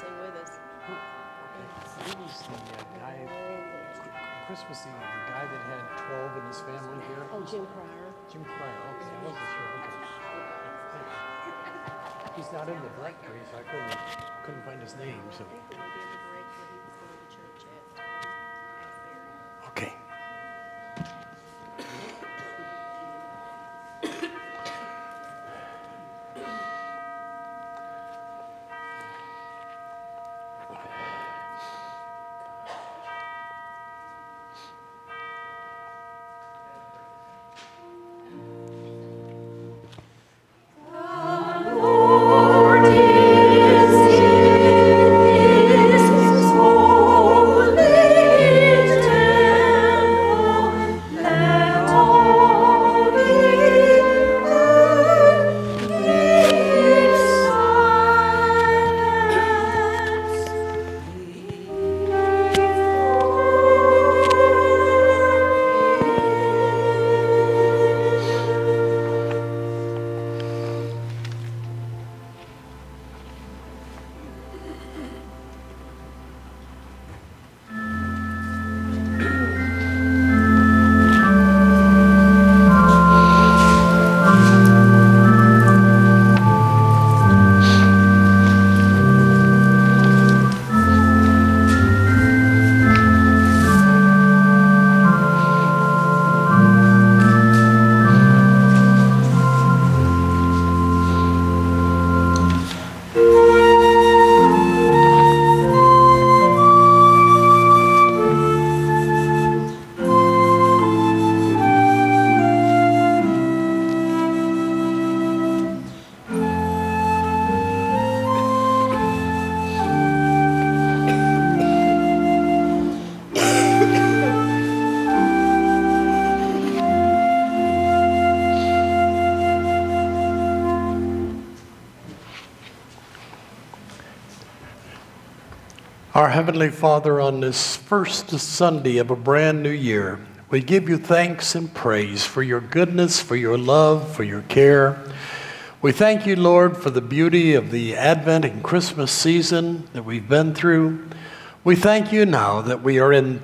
stay with us. Who was the guy, Christmas Eve, the guy that had 12 in his family here? Oh, Jim Pryor. Jim Pryor, okay, I wasn't sure, okay. He's not in the directory, so I couldn't find his name, so. I think we were in the directory he was going to church at. Okay. Our Heavenly Father, on this first Sunday of a brand new year, we give you thanks and praise for your goodness, for your love, for your care. We thank you, Lord, for the beauty of the Advent and Christmas season that we've been through. We thank you now that we are in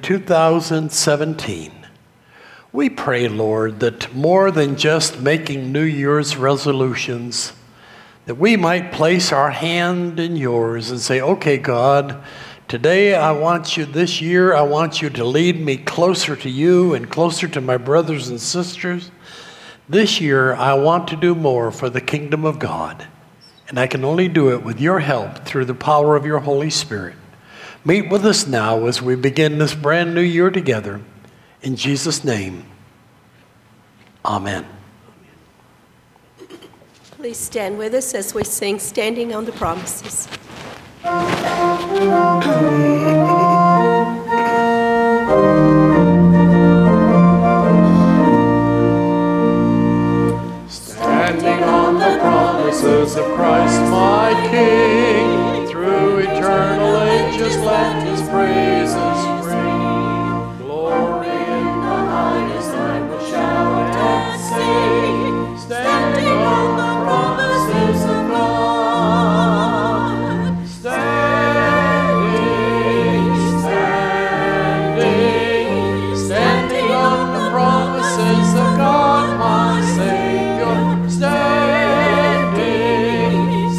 2017. We pray, Lord, that more than just making New Year's resolutions, that we might place our hand in yours and say, okay, God, today I want you, this year, I want you to lead me closer to you and closer to my brothers and sisters. This year, I want to do more for the kingdom of God, and I can only do it with your help through the power of your Holy Spirit. Meet with us now as we begin this brand new year together. In Jesus' name, amen. Please stand with us as we sing Standing on the Promises. Standing on the promises of Christ my King, through eternal ages let his praises ring. Glory in the highest I will shout and sing, standing on the promises of God. Standing on the promises of God my Savior. Standing.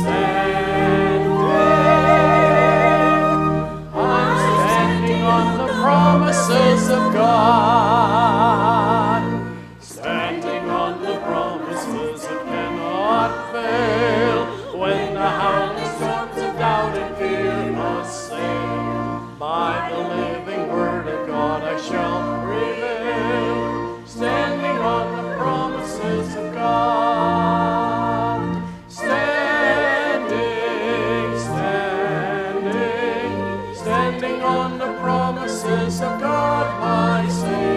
I'm standing on the promises of God. Standing on the promises that cannot fail. When the howling storms of doubt and fear assail, by the living word of God I shall prevail. Standing on the promises of God. Standing on the promises of God, my Savior.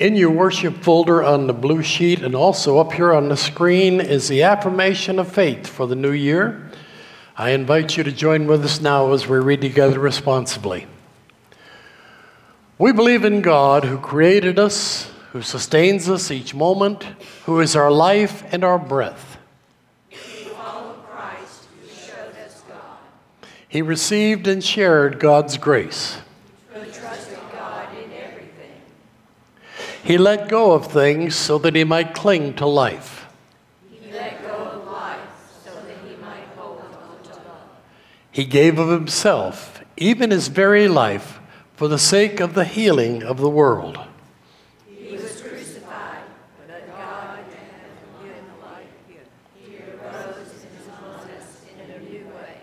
In your worship folder on the blue sheet and also up here on the screen is the affirmation of faith for the new year. I invite you to join with us now as we read together responsibly. We believe in God who created us, who sustains us each moment, who is our life and our breath. We follow Christ who showed us God. He received and shared God's grace. Who trusted God in everything. He let go of things so that he might cling to life. He let go of life so that he might hold on to love. He gave of himself, even his very life, for the sake of the healing of the world. He was crucified, but God hath given life. He arose and is among us in a new way.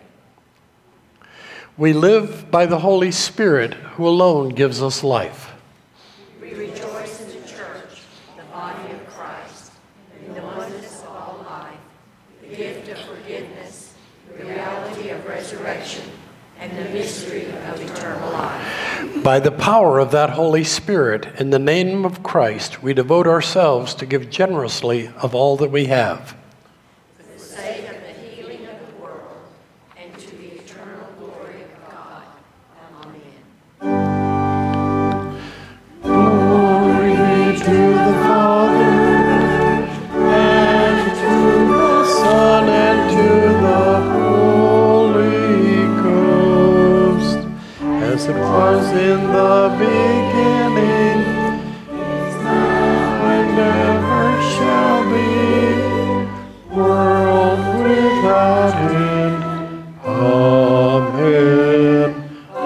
We live by the Holy Spirit, who alone gives us life. We rejoice in the church, the body of Christ, in the oneness of all life, the gift of forgiveness, the reality of resurrection, and the mystery of eternal life. By the power of that Holy Spirit, in the name of Christ, we devote ourselves to give generously of all that we have. For the sake of the healing of the world and to the eternal glory of God. Amen. Glory be to the Father, and to the Son, and to the Holy Ghost, as it was in the beginning, is now, and ever shall be, world without end. Amen.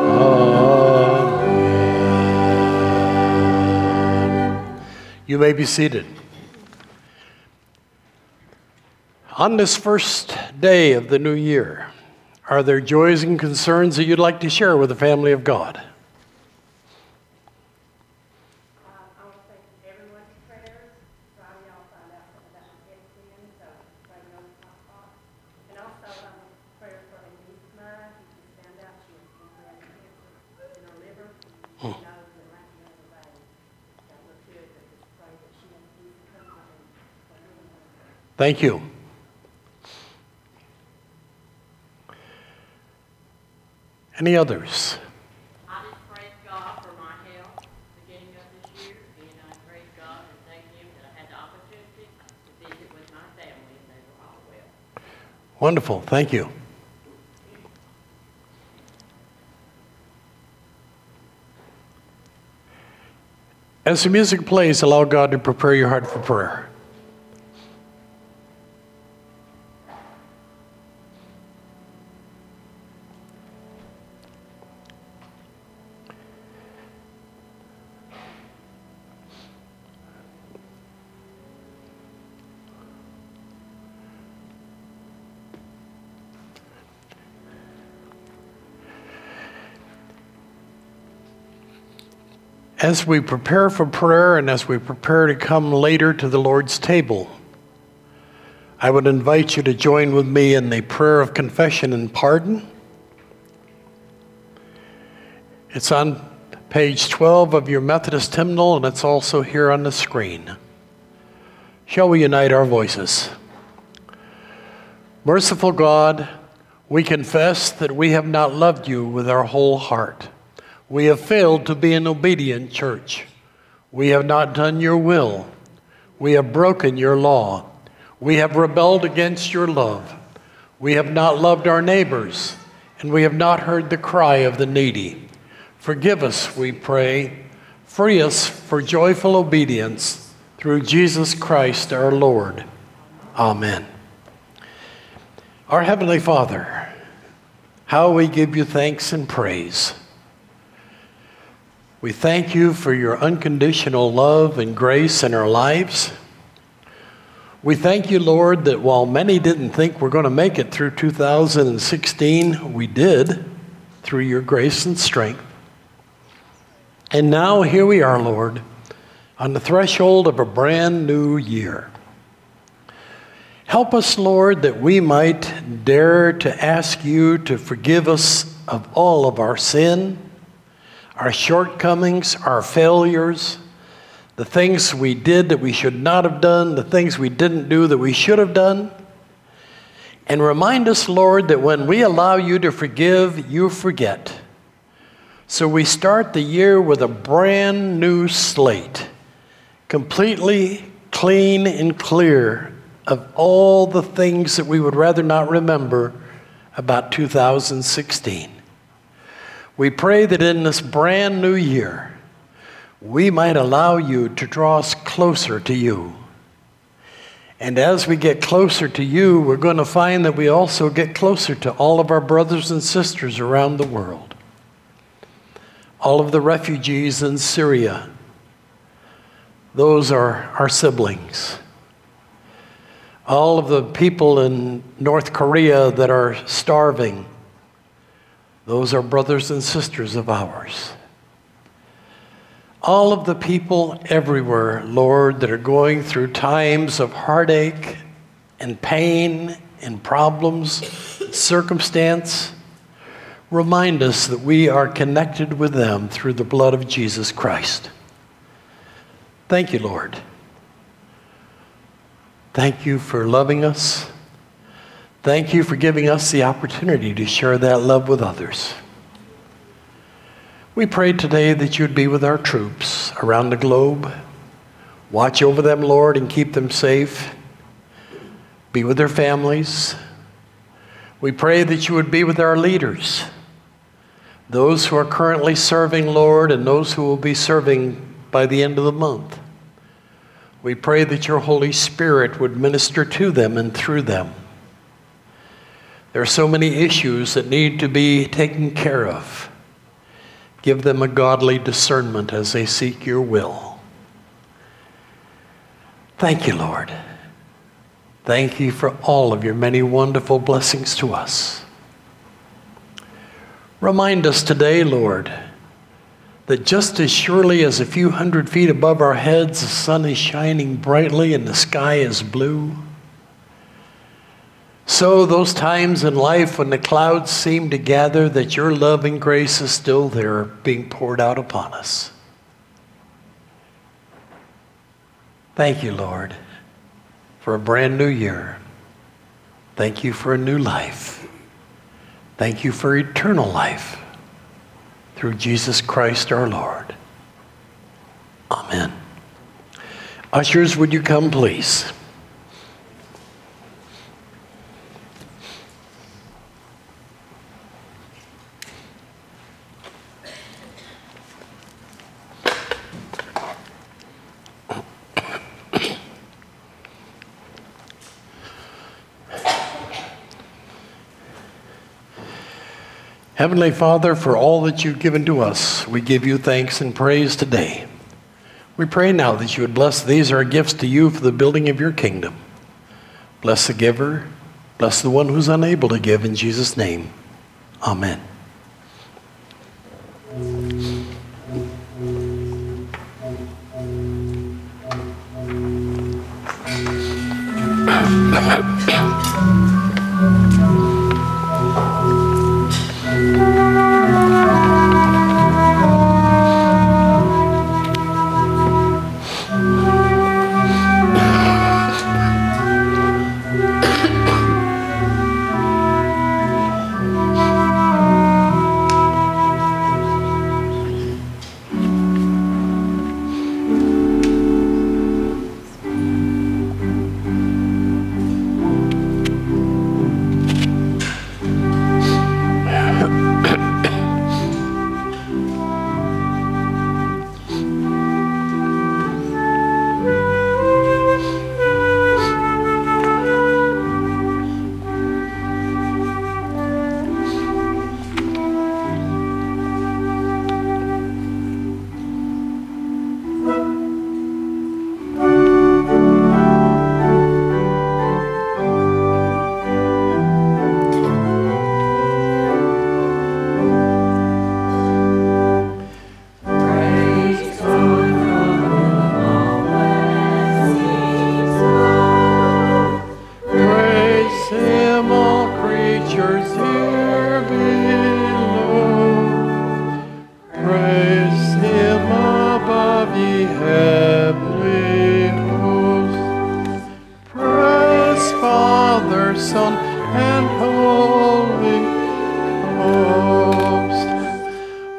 Amen. You may be seated. On this first day of the new year, are there joys and concerns that you'd like to share with the family of God? I want to thank everyone's prayers. Friday, I'll find out something about my head again, so pray on my heart. And also, prayer for a niece of mine who just found out she has pancreatic cancer in her liver. She knows that right now the body that look good, but just pray that she has peace and comfort and for everyone. Thank you. Any others? I just praise God for my health beginning of this year, and I praise God and thank Him that I had the opportunity to visit with my family, and they were all well. Wonderful. Thank you. As the music plays, allow God to prepare your heart for prayer. As we prepare for prayer and as we prepare to come later to the Lord's table, I would invite you to join with me in the prayer of confession and pardon. It's on page 12 of your Methodist hymnal, and it's also here on the screen. Shall we unite our voices? Merciful God, we confess that we have not loved you with our whole heart. We have failed to be an obedient church. We have not done your will. We have broken your law. We have rebelled against your love. We have not loved our neighbors, and we have not heard the cry of the needy. Forgive us, we pray. Free us for joyful obedience through Jesus Christ our Lord. Amen. Our Heavenly Father, how we give you thanks and praise. We thank you for your unconditional love and grace in our lives. We thank you, Lord, that while many didn't think we're going to make it through 2016, we did through your grace and strength. And now here we are, Lord, on the threshold of a brand new year. Help us, Lord, that we might dare to ask you to forgive us of all of our sin, our shortcomings, our failures, the things we did that we should not have done, the things we didn't do that we should have done. And remind us, Lord, that when we allow you to forgive, you forget. So we start the year with a brand new slate, completely clean and clear of all the things that we would rather not remember about 2016. We pray that in this brand new year, we might allow you to draw us closer to you. And as we get closer to you, we're going to find that we also get closer to all of our brothers and sisters around the world. All of the refugees in Syria, those are our siblings. All of the people in North Korea that are starving, those are brothers and sisters of ours. All of the people everywhere, Lord, that are going through times of heartache and pain and problems, circumstance, remind us that we are connected with them through the blood of Jesus Christ. Thank you, Lord. Thank you for loving us. Thank you for giving us the opportunity to share that love with others. We pray today that you'd be with our troops around the globe. Watch over them, Lord, and keep them safe. Be with their families. We pray that you would be with our leaders, those who are currently serving, Lord, and those who will be serving by the end of the month. We pray that your Holy Spirit would minister to them and through them. There are so many issues that need to be taken care of. Give them a godly discernment as they seek your will. Thank you, Lord. Thank you for all of your many wonderful blessings to us. Remind us today, Lord, that just as surely as a few hundred feet above our heads the sun is shining brightly and the sky is blue, so those times in life when the clouds seem to gather, that your love and grace is still there being poured out upon us. Thank you, Lord, for a brand new year. Thank you for a new life. Thank you for eternal life through Jesus Christ our Lord. Amen. Ushers, would you come, please? Heavenly Father, for all that you've given to us, we give you thanks and praise today. We pray now that you would bless these, our gifts to you for the building of your kingdom. Bless the giver, bless the one who's unable to give, in Jesus' name. Amen.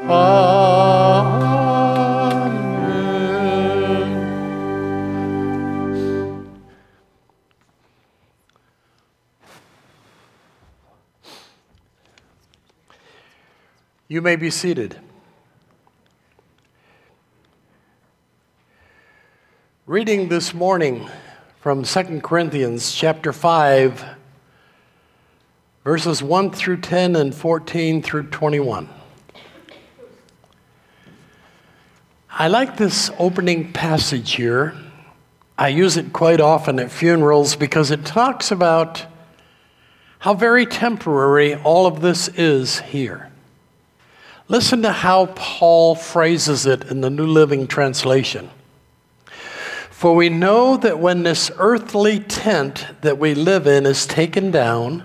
Amen. You may be seated. Reading this morning from 2 Corinthians chapter 5, verses 1 through 10 and 14 through 21. I like this opening passage here. I use it quite often at funerals because it talks about how very temporary all of this is here. Listen to how Paul phrases it in the New Living Translation. For we know that when this earthly tent that we live in is taken down,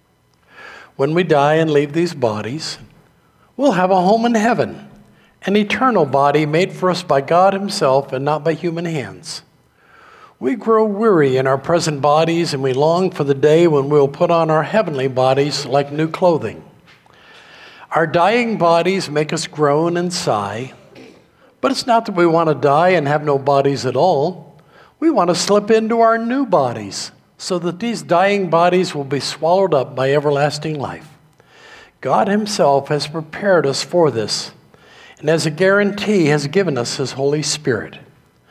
when we die and leave these bodies, we'll have a home in heaven, an eternal body made for us by God himself and not by human hands. We grow weary in our present bodies, and we long for the day when we'll put on our heavenly bodies like new clothing. Our dying bodies make us groan and sigh, but it's not that we want to die and have no bodies at all. We want to slip into our new bodies so that these dying bodies will be swallowed up by everlasting life. God himself has prepared us for this, and as a guarantee has given us his Holy Spirit.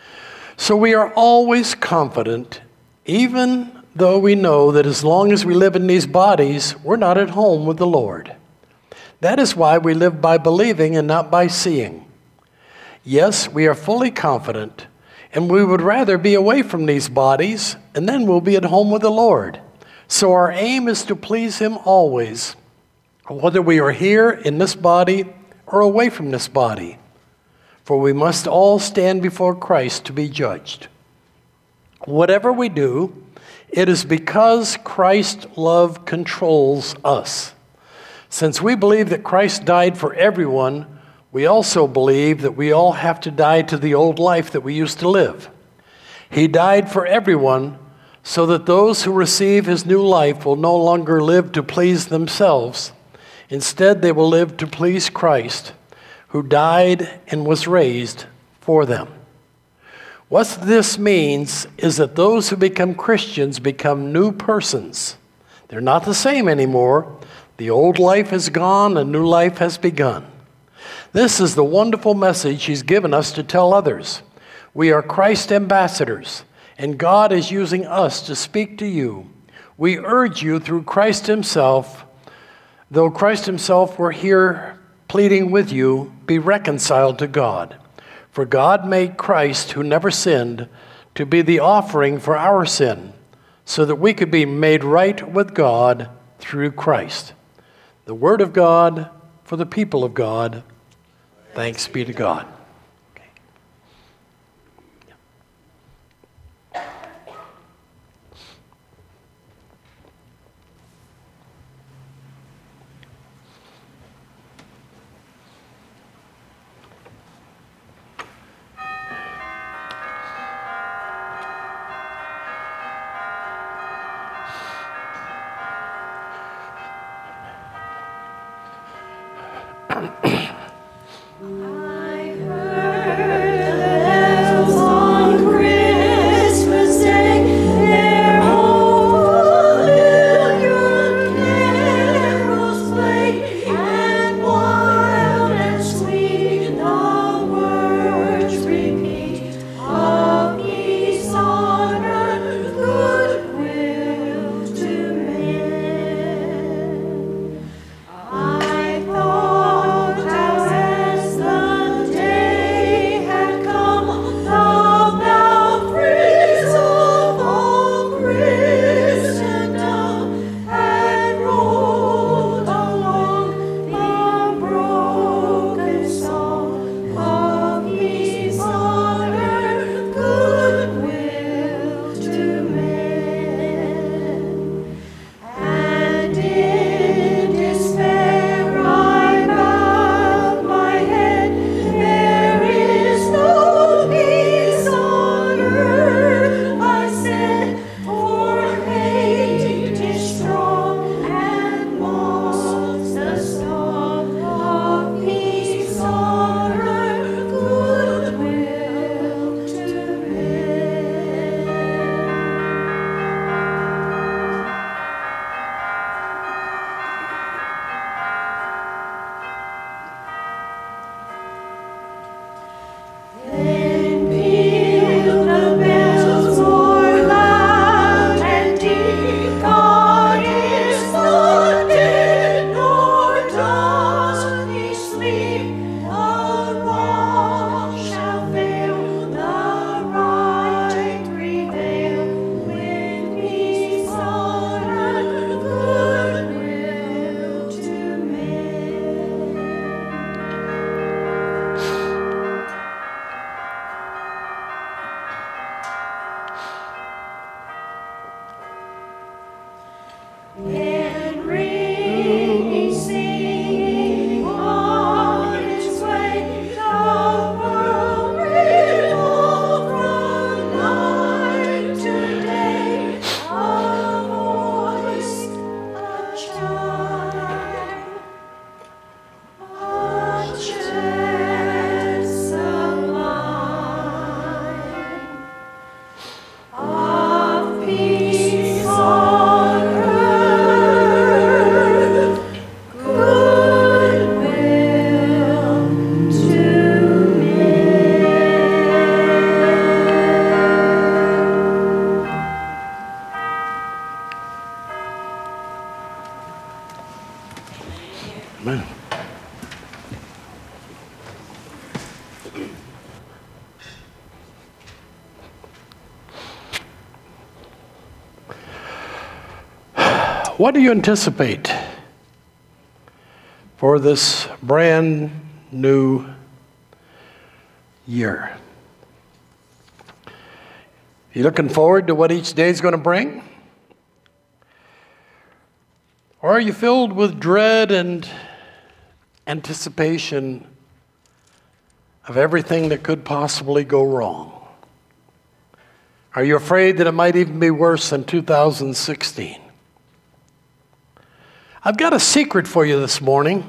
So we are always confident, even though we know that as long as we live in these bodies, we're not at home with the Lord. That is why we live by believing and not by seeing. Yes, we are fully confident, and we would rather be away from these bodies, and then we'll be at home with the Lord. So our aim is to please him always, whether we are here in this body or away from this body. For we must all stand before Christ to be judged. Whatever we do, it is because Christ's love controls us. Since we believe that Christ died for everyone, we also believe that we all have to die to the old life that we used to live. He died for everyone so that those who receive his new life will no longer live to please themselves. Instead, they will live to please Christ, who died and was raised for them. What this means is that those who become Christians become new persons. They're not the same anymore. The old life is gone, a new life has begun. This is the wonderful message he's given us to tell others. We are Christ ambassadors, and God is using us to speak to you. We urge you through Christ himself, though Christ himself were here pleading with you, be reconciled to God. For God made Christ, who never sinned, to be the offering for our sin, so that we could be made right with God through Christ. The word of God for the people of God. Thanks be to God. I What do you anticipate for this brand new year? You looking forward to what each day is going to bring? Or are you filled with dread and anticipation of everything that could possibly go wrong? Are you afraid that it might even be worse than 2016? I've got a secret for you this morning.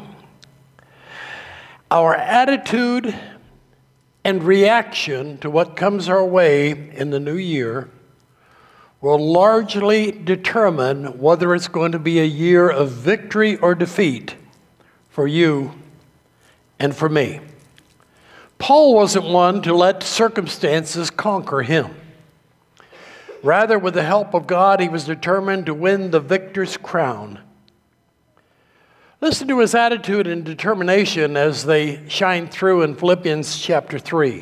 Our attitude and reaction to what comes our way in the new year will largely determine whether it's going to be a year of victory or defeat for you and for me. Paul wasn't one to let circumstances conquer him. Rather, with the help of God, he was determined to win the victor's crown. Listen to his attitude and determination as they shine through in Philippians chapter 3.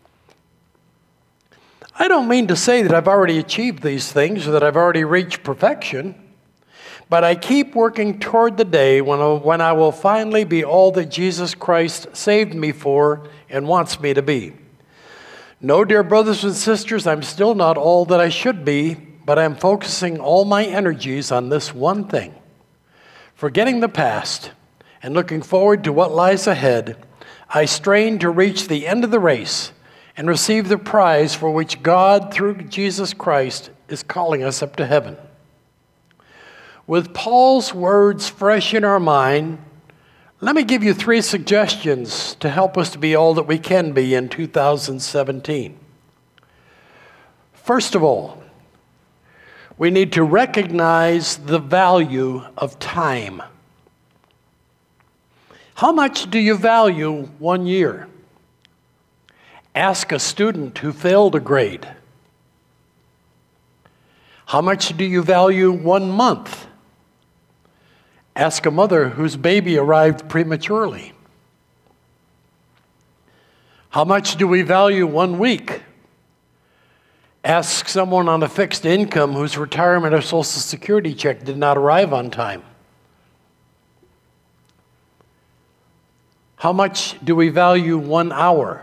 I don't mean to say that I've already achieved these things or that I've already reached perfection, but I keep working toward the day when I will finally be all that Jesus Christ saved me for and wants me to be. No, dear brothers and sisters, I'm still not all that I should be, but I'm focusing all my energies on this one thing. Forgetting the past and looking forward to what lies ahead, I strain to reach the end of the race and receive the prize for which God, through Jesus Christ, is calling us up to heaven. With Paul's words fresh in our mind, let me give you 3 suggestions to help us to be all that we can be in 2017. First of all, we need to recognize the value of time. How much do you value 1 year? Ask a student who failed a grade. How much do you value 1 month? Ask a mother whose baby arrived prematurely. How much do we value 1 week? Ask someone on a fixed income whose retirement or Social Security check did not arrive on time. How much do we value 1 hour?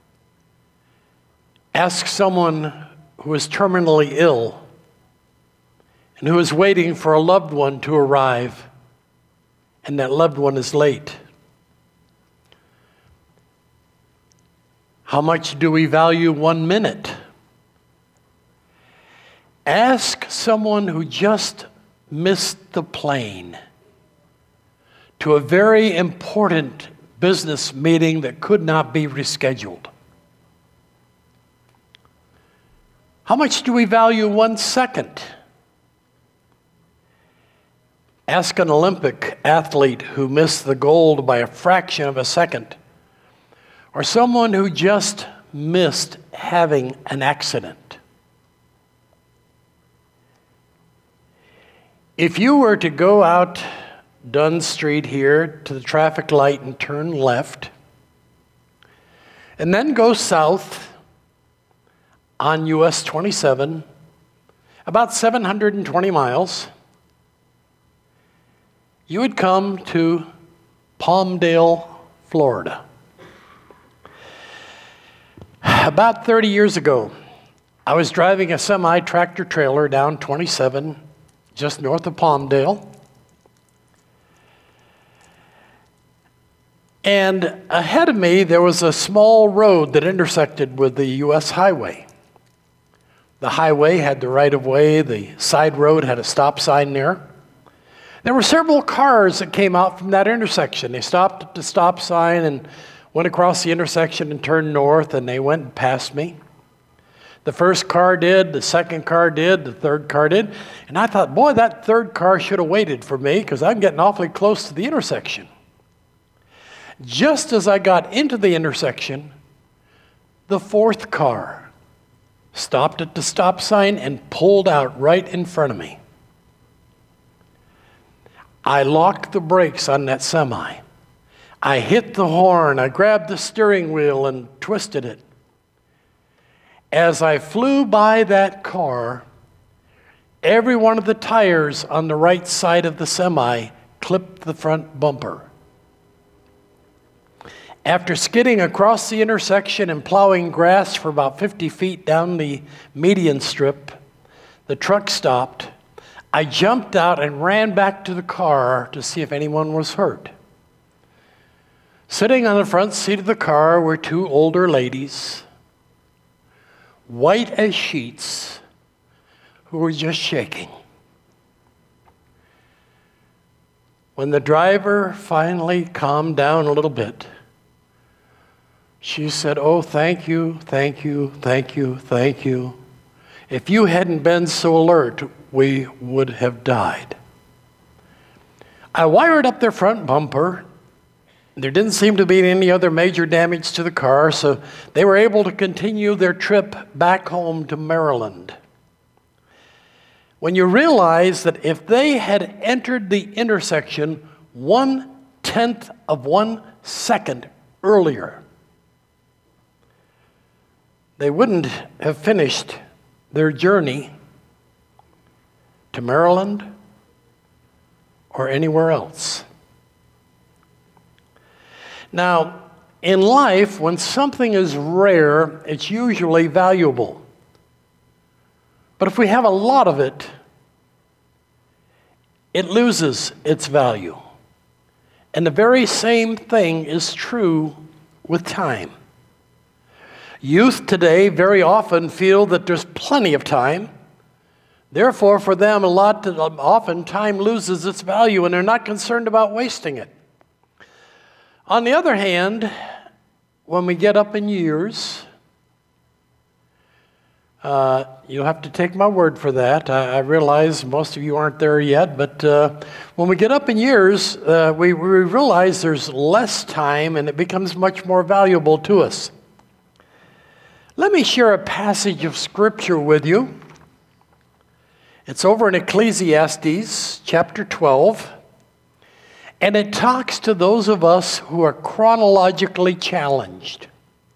Ask someone who is terminally ill and who is waiting for a loved one to arrive, and that loved one is late. How much do we value 1 minute? Ask someone who just missed the plane to a very important business meeting that could not be rescheduled. How much do we value 1 second? Ask an Olympic athlete who missed the gold by a fraction of a second, or someone who just missed having an accident. If you were to go out Dunn Street here to the traffic light and turn left, and then go south on US 27, about 720 miles, you would come to Palmdale, Florida. About 30 years ago, I was driving a semi-tractor trailer down 27, just north of Palmdale. And ahead of me, there was a small road that intersected with the U.S. highway. The highway had the right-of-way. The side road had a stop sign there. There were several cars that came out from that intersection. They stopped at the stop sign and went across the intersection and turned north, and they went past me. The first car did, the second car did, the third car did. And I thought, boy, that third car should have waited for me because I'm getting awfully close to the intersection. Just as I got into the intersection, the fourth car stopped at the stop sign and pulled out right in front of me. I locked the brakes on that semi. I hit the horn, I grabbed the steering wheel and twisted it. As I flew by that car, every one of the tires on the right side of the semi clipped the front bumper. After skidding across the intersection and plowing grass for about 50 feet down the median strip, the truck stopped. I jumped out and ran back to the car to see if anyone was hurt. Sitting on the front seat of the car were two older ladies, white as sheets, who were just shaking. When the driver finally calmed down a little bit, she said, "Oh, thank you, thank you, thank you, thank you. If you hadn't been so alert, we would have died." I wired up their front bumper. There didn't seem to be any other major damage to the car, so they were able to continue their trip back home to Maryland. When you realize that if they had entered the intersection 1/10 of 1 second earlier, they wouldn't have finished their journey to Maryland or anywhere else. Now, in life, when something is rare, it's usually valuable. But if we have a lot of it, it loses its value. And the very same thing is true with time. Youth today very often feel that there's plenty of time. Therefore, for them, often time loses its value and they're not concerned about wasting it. On the other hand, when we get up in years, you'll have to take my word for that. I realize most of you aren't there yet, but when we get up in years, we realize there's less time and it becomes much more valuable to us. Let me share a passage of Scripture with you. It's over in Ecclesiastes chapter 12, and it talks to those of us who are chronologically challenged.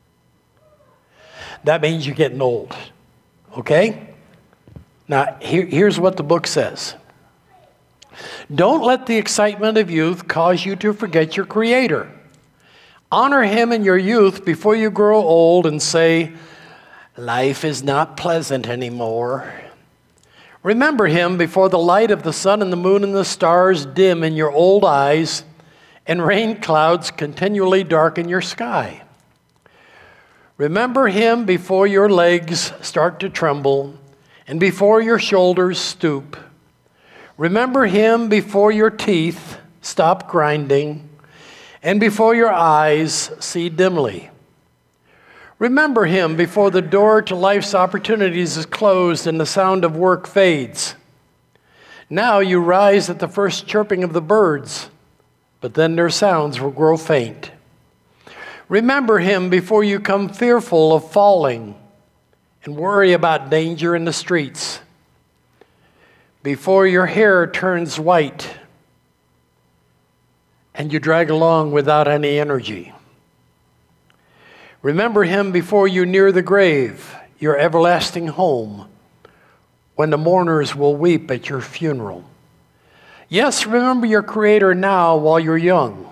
That means you're getting old, okay? Now, here's what the book says. Don't let the excitement of youth cause you to forget your Creator. Honor Him in your youth before you grow old and say, "Life is not pleasant anymore." Remember Him before the light of the sun and the moon and the stars dim in your old eyes and rain clouds continually darken your sky. Remember Him before your legs start to tremble and before your shoulders stoop. Remember Him before your teeth stop grinding and before your eyes see dimly. Remember Him before the door to life's opportunities is closed and the sound of work fades. Now you rise at the first chirping of the birds, but then their sounds will grow faint. Remember Him before you come fearful of falling and worry about danger in the streets. Before your hair turns white and you drag along without any energy. Remember Him before you near the grave, your everlasting home, when the mourners will weep at your funeral. Yes, remember your Creator now while you're young.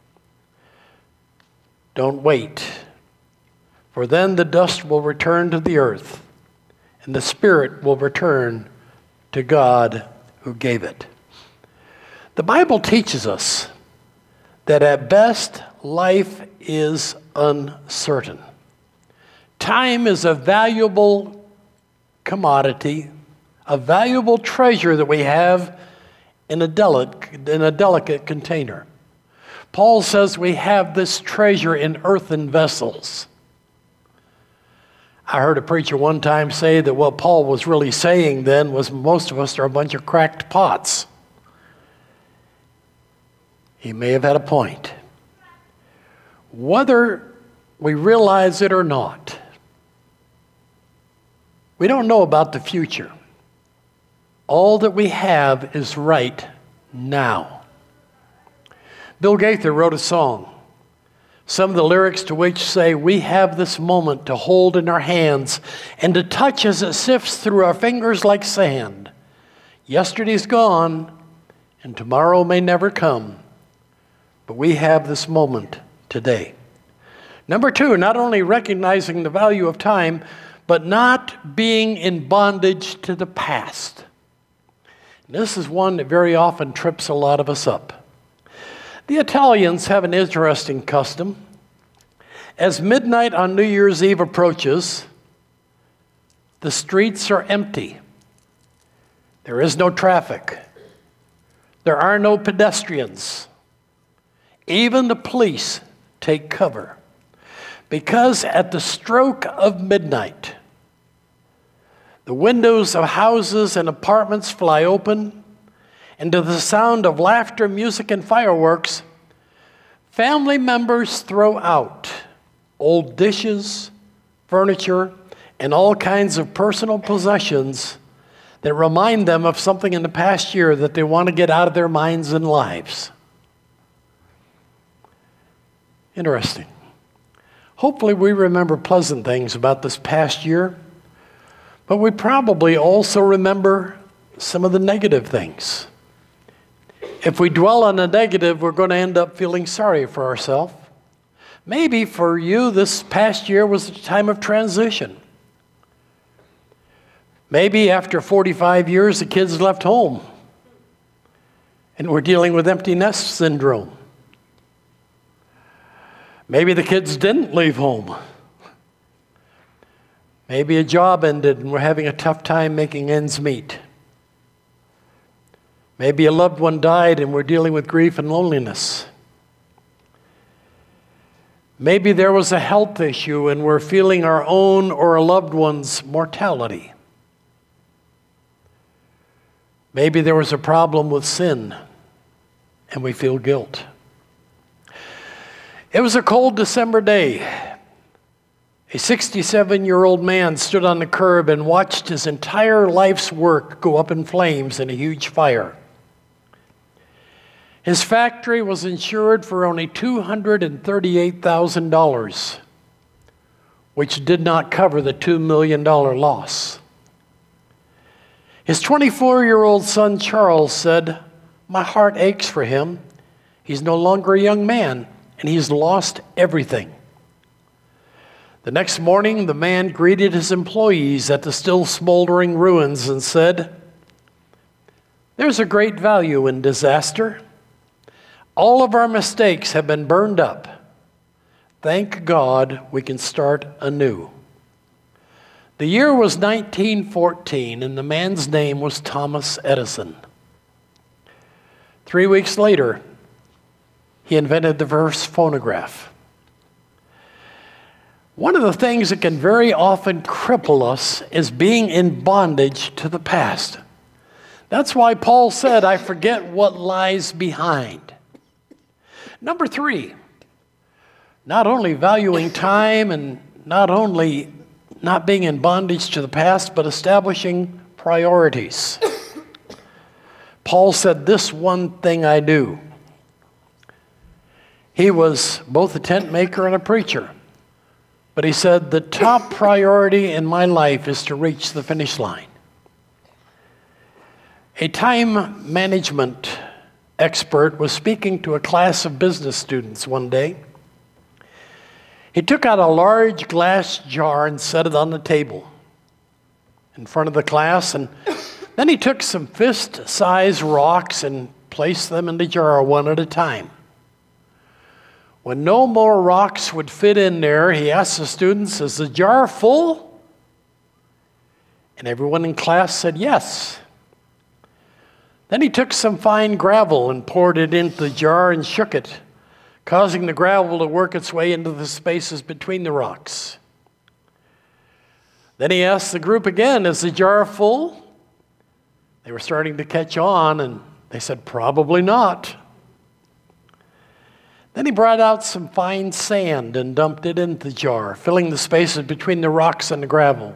Don't wait, for then the dust will return to the earth, and the spirit will return to God who gave it. The Bible teaches us that at best, life is uncertain. Time is a valuable commodity, a valuable treasure that we have in a delicate container. Paul says we have this treasure in earthen vessels. I heard a preacher one time say that what Paul was really saying then was most of us are a bunch of cracked pots. He may have had a point. Whether we realize it or not, we don't know about the future. All that we have is right now. Bill Gaither wrote a song Some of the lyrics to which say, we have this moment to hold in our hands and to touch as it sifts through our fingers like sand. Yesterday's gone, and tomorrow may never come, but we have this moment today. Number two, not only recognizing the value of time, but not being in bondage to the past. This is one that very often trips a lot of us up. The Italians have an interesting custom. As midnight on New Year's Eve approaches, the streets are empty. There is no traffic. There are no pedestrians. Even the police take cover. Because at the stroke of midnight, the windows of houses and apartments fly open, and to the sound of laughter, music, and fireworks, family members throw out old dishes, furniture, and all kinds of personal possessions that remind them of something in the past year that they want to get out of their minds and lives. Interesting. Hopefully we remember pleasant things about this past year, but we probably also remember some of the negative things. If we dwell on the negative, we're going to end up feeling sorry for ourselves. Maybe for you, this past year was a time of transition. Maybe after 45 years, the kids left home, and we're dealing with empty nest syndrome. Maybe the kids didn't leave home. Maybe a job ended and we're having a tough time making ends meet. Maybe a loved one died and we're dealing with grief and loneliness. Maybe there was a health issue and we're feeling our own or a loved one's mortality. Maybe there was a problem with sin and we feel guilt. It was a cold December day. A 67-year-old man stood on the curb and watched his entire life's work go up in flames in a huge fire. His factory was insured for only $238,000, which did not cover the $2 million loss. His 24-year-old son, Charles, said, "My heart aches for him. He's no longer a young man, and he's lost everything." The next morning, the man greeted his employees at the still smoldering ruins and said, "There's a great value in disaster. All of our mistakes have been burned up. Thank God we can start anew." The year was 1914, and the man's name was Thomas Edison. 3 weeks later, he invented the first phonograph. One of the things that can very often cripple us is being in bondage to the past. That's why Paul said, "I forget what lies behind." Number three, not only valuing time and not only not being in bondage to the past, but establishing priorities. Paul said, "This one thing I do." He was both a tent maker and a preacher. But he said, "The top priority in my life is to reach the finish line." A time management expert was speaking to a class of business students one day. He took out a large glass jar and set it on the table in front of the class, and then he took some fist-sized rocks and placed them in the jar one at a time. When no more rocks would fit in there, he asked the students, "Is the jar full?" And everyone in class said yes. Then he took some fine gravel and poured it into the jar and shook it, causing the gravel to work its way into the spaces between the rocks. Then he asked the group again, "Is the jar full?" They were starting to catch on, and they said, "Probably not." Then he brought out some fine sand and dumped it into the jar, filling the spaces between the rocks and the gravel.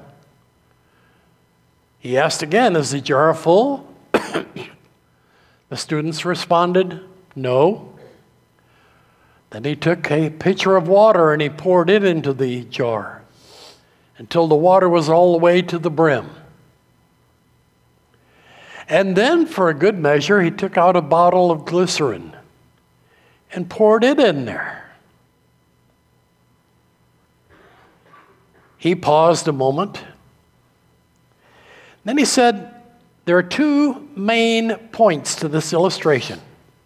He asked again, "Is the jar full?" The students responded, "No." Then he took a pitcher of water and he poured it into the jar until the water was all the way to the brim. And then, for a good measure, he took out a bottle of glycerin and poured it in there. He paused a moment. Then he said, there are two main points to this illustration.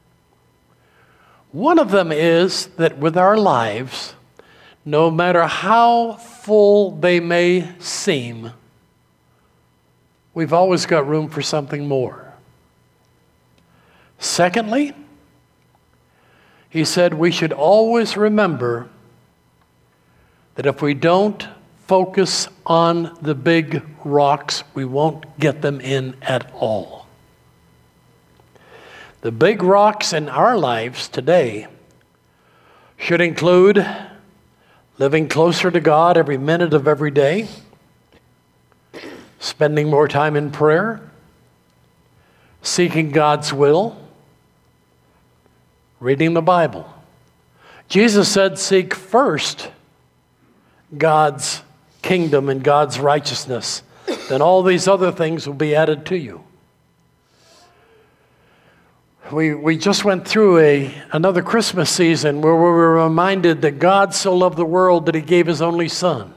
One of them is that with our lives, no matter how full they may seem, we've always got room for something more. Secondly, he said we should always remember that if we don't focus on the big rocks, we won't get them in at all. The big rocks in our lives today should include living closer to God every minute of every day, spending more time in prayer, seeking God's will, reading the Bible. Jesus said, seek first God's kingdom and God's righteousness, then all these other things will be added to you. We just went through another Christmas season where we were reminded that God so loved the world that he gave his only Son,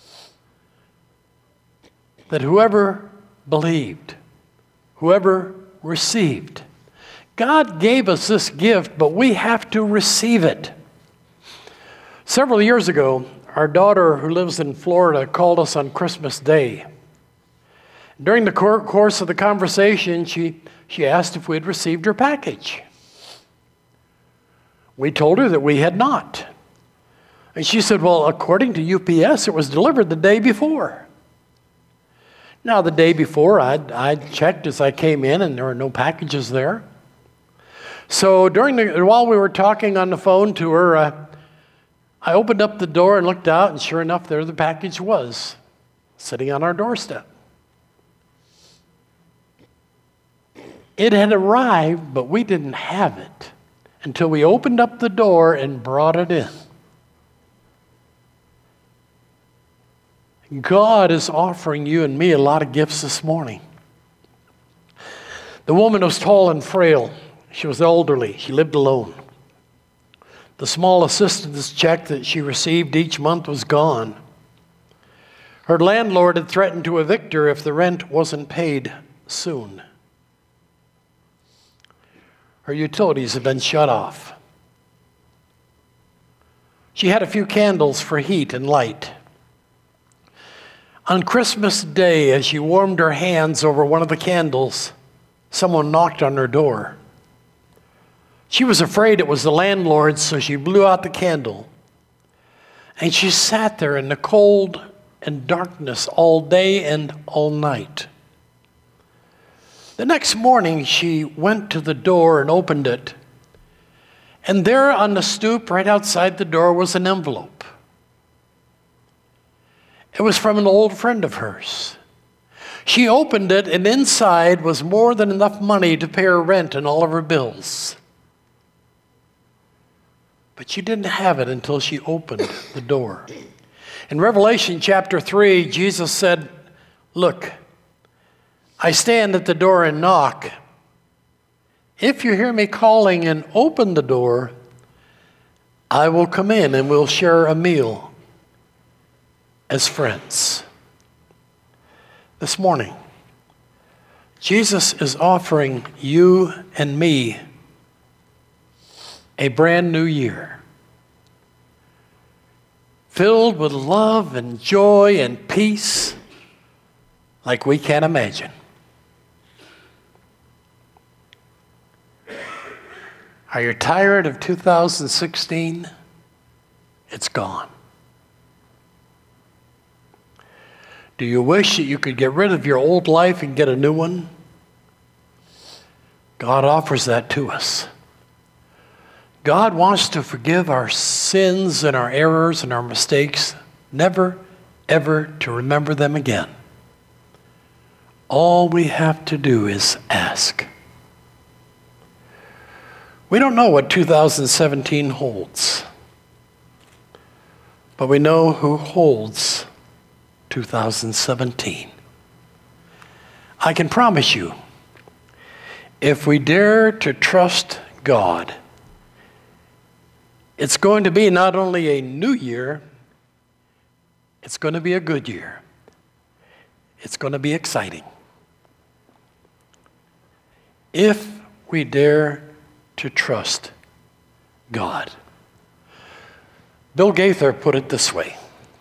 that whoever believed, whoever received, God gave us this gift, but we have to receive it. Several years ago, our daughter, who lives in Florida, called us on Christmas Day. During the course of the conversation, she asked if we had received her package. We told her that we had not. And she said, well, according to UPS, it was delivered the day before. Now, the day before, I checked as I came in, and there were no packages there. So while we were talking on the phone to her, I opened up the door and looked out, and sure enough, there the package was, sitting on our doorstep. It had arrived, but we didn't have it until we opened up the door and brought it in. God is offering you and me a lot of gifts this morning. The woman was tall and frail. She was elderly. She lived alone. The small assistance check that she received each month was gone. Her landlord had threatened to evict her if the rent wasn't paid soon. Her utilities had been shut off. She had a few candles for heat and light. On Christmas Day, as she warmed her hands over one of the candles, someone knocked on her door. She was afraid it was the landlord, so she blew out the candle. And she sat there in the cold and darkness all day and all night. The next morning, she went to the door and opened it. And there on the stoop right outside the door was an envelope. It was from an old friend of hers. She opened it, and inside was more than enough money to pay her rent and all of her bills. But she didn't have it until she opened the door. In Revelation chapter 3, Jesus said, look, I stand at the door and knock. If you hear me calling and open the door, I will come in and we'll share a meal as friends. This morning, Jesus is offering you and me a brand new year, filled with love and joy and peace like we can't imagine. Are you tired of 2016? It's gone. Do you wish that you could get rid of your old life and get a new one? God offers that to us. God wants to forgive our sins and our errors and our mistakes, never, ever to remember them again. All we have to do is ask. We don't know what 2017 holds, but we know who holds 2017. I can promise you, if we dare to trust God, it's going to be not only a new year, it's going to be a good year. It's going to be exciting. If we dare to trust God. Bill Gaither put it this way.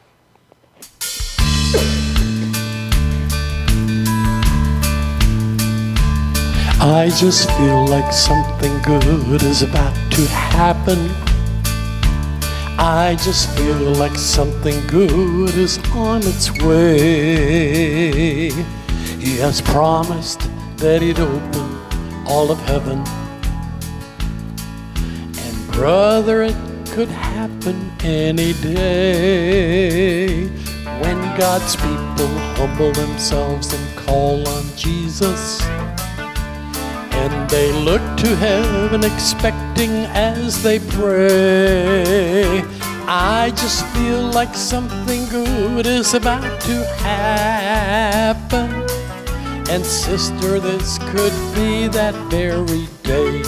I just feel like something good is about to happen. I just feel like something good is on its way. He has promised that he'd open all of heaven. And brother, it could happen any day. When God's people humble themselves and call on Jesus, and they look to heaven expecting as they pray. I just feel like something good is about to happen. And sister, this could be that very day.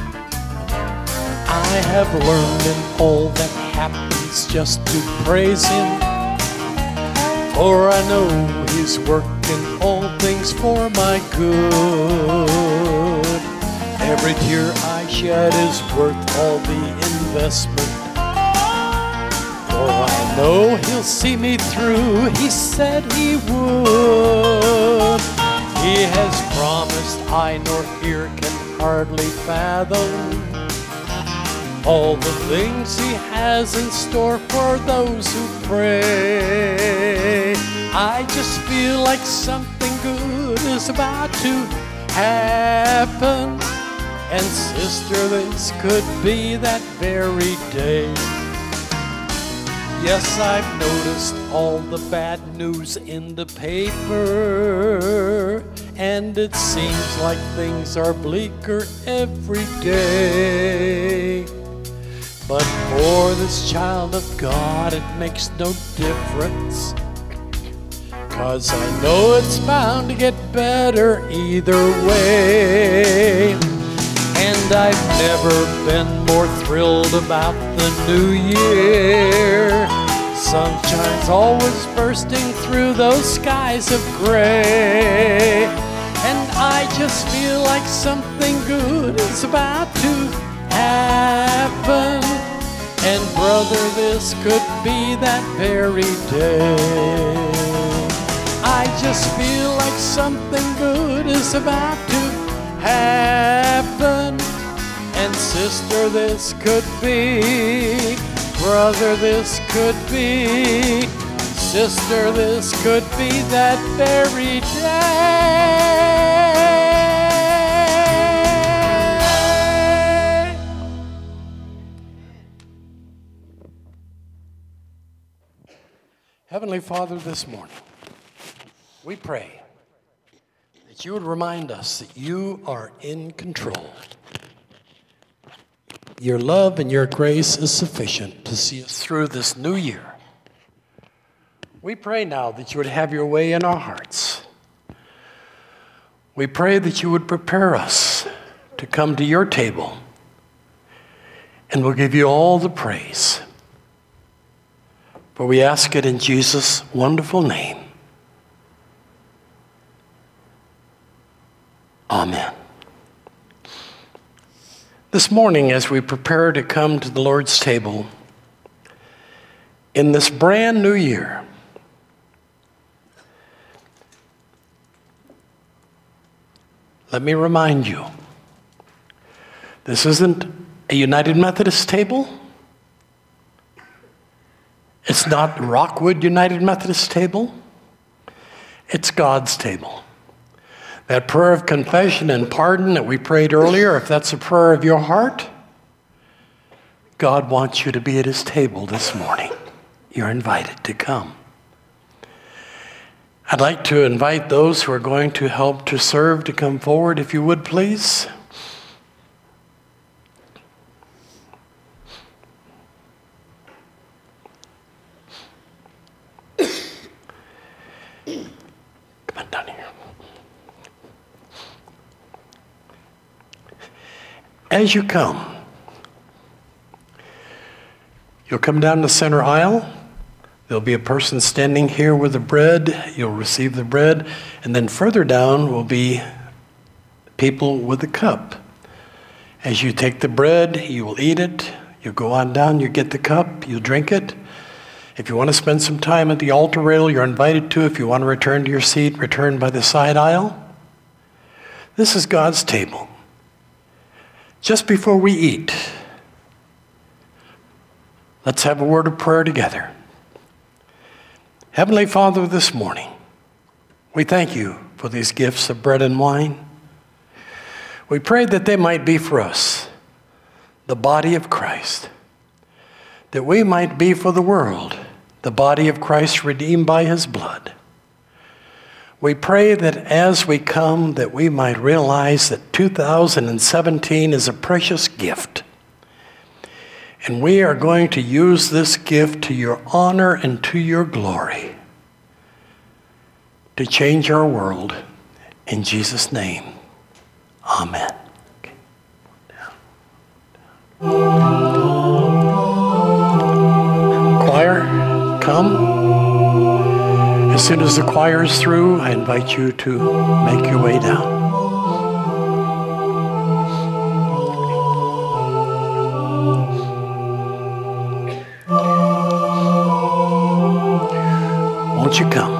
I have learned in all that happens just to praise Him, for I know He's working all things for my good. Every tear I shed is worth all the investment, for I know He'll see me through. He said He would. He has promised, eye nor ear can hardly fathom all the things He has in store for those who pray. I just feel like something good is about to happen. And sister, this could be that very day. Yes, I've noticed all the bad news in the paper, and it seems like things are bleaker every day. But for this child of God, it makes no difference, 'cause I know it's bound to get better either way. And I've never been more thrilled about the new year. Sunshine's always bursting through those skies of gray. And I just feel like something good is about to happen. And brother, this could be that very day. I just feel like something good is about to happen. And sister, this could be. Brother, this could be. Sister, this could be that very day. Heavenly Father, this morning, we pray that you would remind us that you are in control. Your love and your grace is sufficient to see us through this new year. We pray now that you would have your way in our hearts. We pray that you would prepare us to come to your table, and we'll give you all the praise. For we ask it in Jesus' wonderful name. Amen. This morning, as we prepare to come to the Lord's table, in this brand new year, let me remind you, this isn't a United Methodist table. It's not Rockwood United Methodist table. It's God's table. That prayer of confession and pardon that we prayed earlier, if that's a prayer of your heart, God wants you to be at his table this morning. You're invited to come. I'd like to invite those who are going to help to serve to come forward, if you would, please. Come on down here. As you come, you'll come down the center aisle. There'll be a person standing here with the bread. You'll receive the bread. And then further down will be people with the cup. As you take the bread, you will eat it. You go on down, you get the cup, you drink it. If you want to spend some time at the altar rail, you're invited to. If you want to return to your seat, return by the side aisle. This is God's table. Just before we eat, let's have a word of prayer together. Heavenly Father, this morning, we thank you for these gifts of bread and wine. We pray that they might be for us the body of Christ, that we might be for the world the body of Christ redeemed by his blood. We pray that as we come, that we might realize that 2017 is a precious gift. And we are going to use this gift to your honor and to your glory to change our world. In Jesus' name, amen. Okay. Choir, come. As soon as the choir is through, I invite you to make your way down. Won't you come?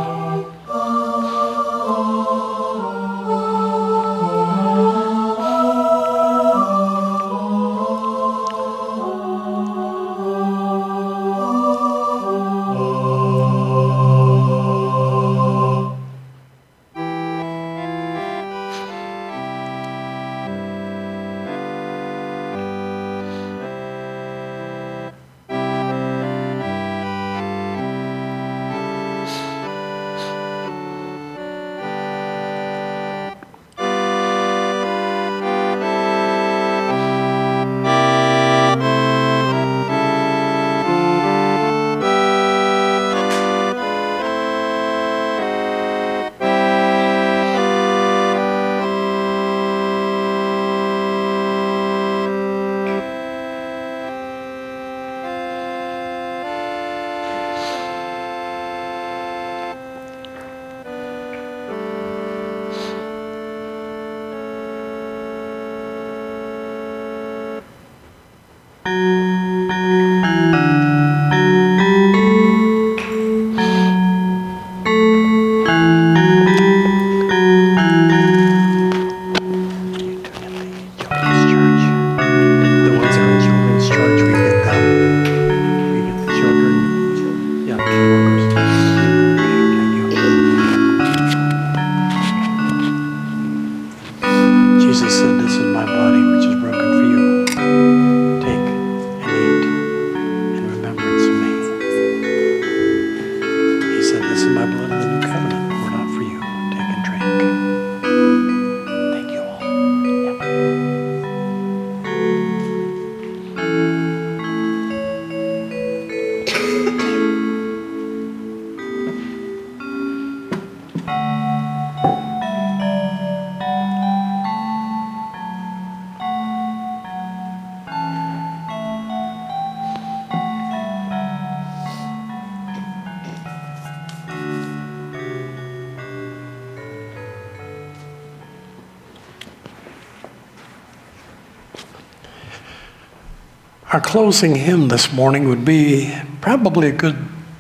Our closing hymn this morning would be probably a good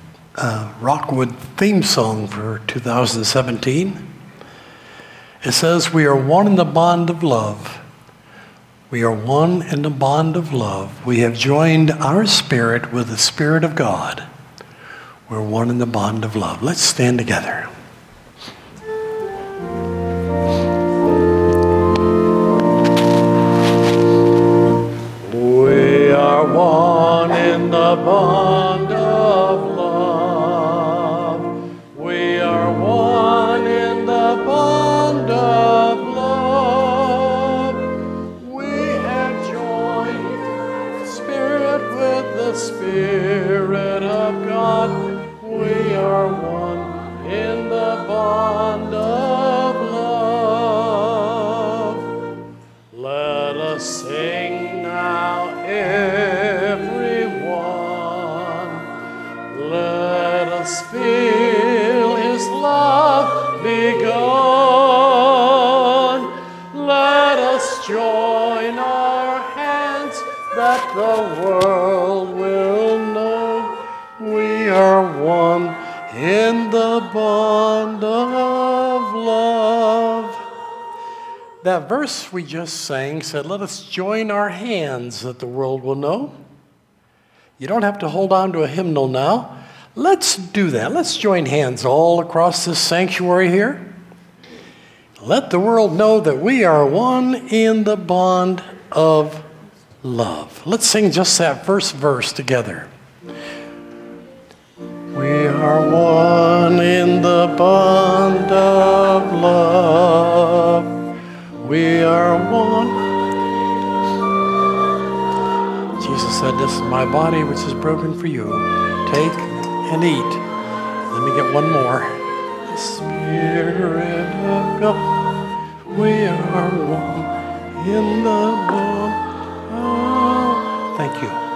Rockwood theme song for 2017. It says, "We are one in the bond of love. We are one in the bond of love. We have joined our spirit with the Spirit of God. We're one in the bond of love." Let's stand together. We are one in the bond of love. We are one in the bond of love. We have joined spirit with the Spirit of God. We are one in the bond of love. Let us sing now, everyone. Let us feel His love begun. Let us join our hands that the world will know we are one in the bond of love. That verse we just sang said, let us join our hands that the world will know. You don't have to hold on to a hymnal now. Let's do that. Let's join hands all across this sanctuary here. Let the world know that we are one in the bond of love. Let's sing just that first verse together. We are one in the bond of love. We are one. Jesus said, this is my body which is broken for you. Take and eat. Let me get one more. The Spirit of God. We are one in the bond of. Thank you.